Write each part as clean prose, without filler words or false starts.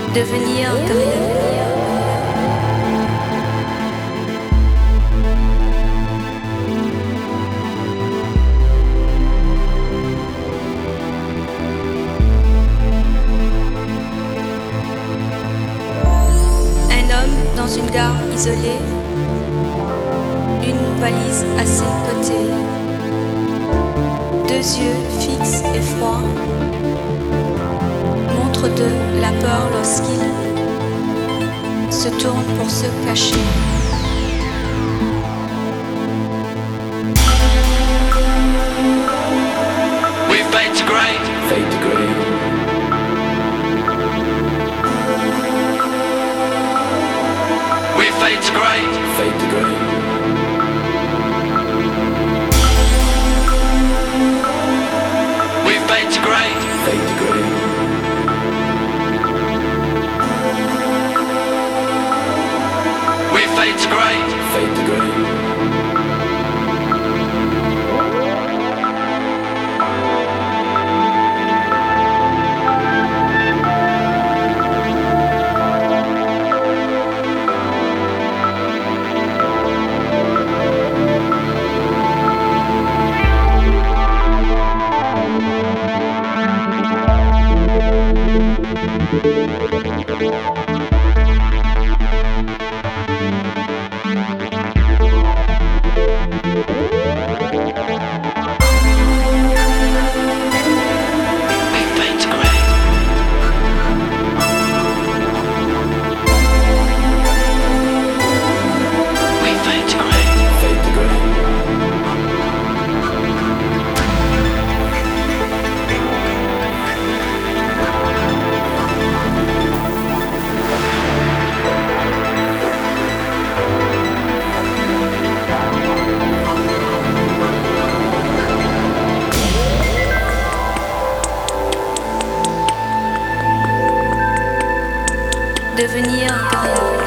Devenir grille. Un homme dans une gare isolée, une valise à ses côtés, deux yeux fixes et froids, montre de la peur lorsqu'il se tourne pour se cacher. We fade to grey. Fade to grey. We fade to grey. Fade to grey. We fade to grey. Fade to grey. We fade to grey. Fade to grey. Devenir grille.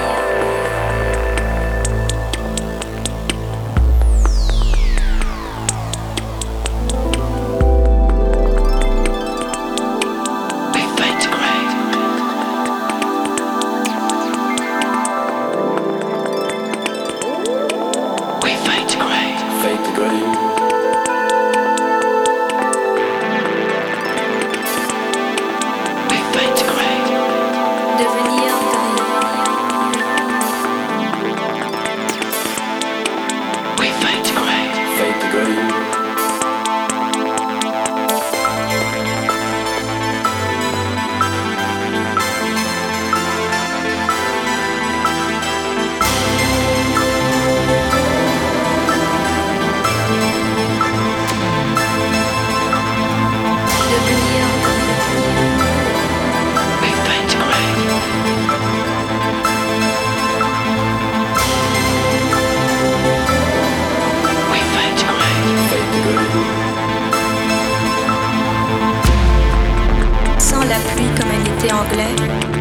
La pluie comme un été anglais,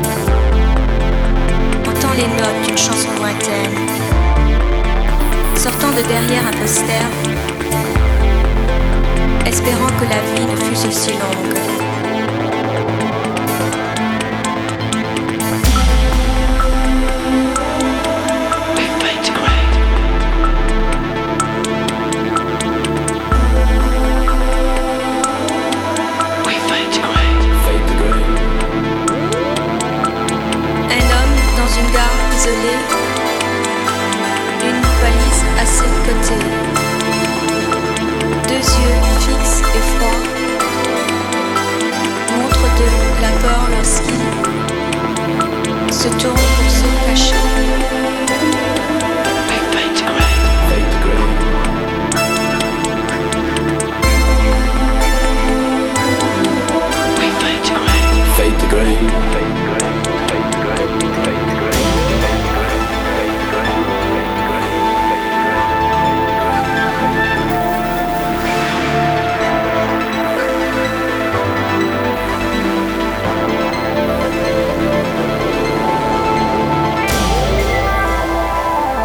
entend les notes d'une chanson lointaine, sortant de derrière un poster, espérant que la vie ne fût aussi longue. Isolé, une valise à ses côtés, deux yeux fixes et froids, montre de la peur lorsqu'il se tourne pour se cacher. Fade to grey.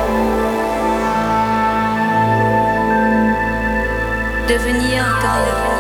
Devenir grille.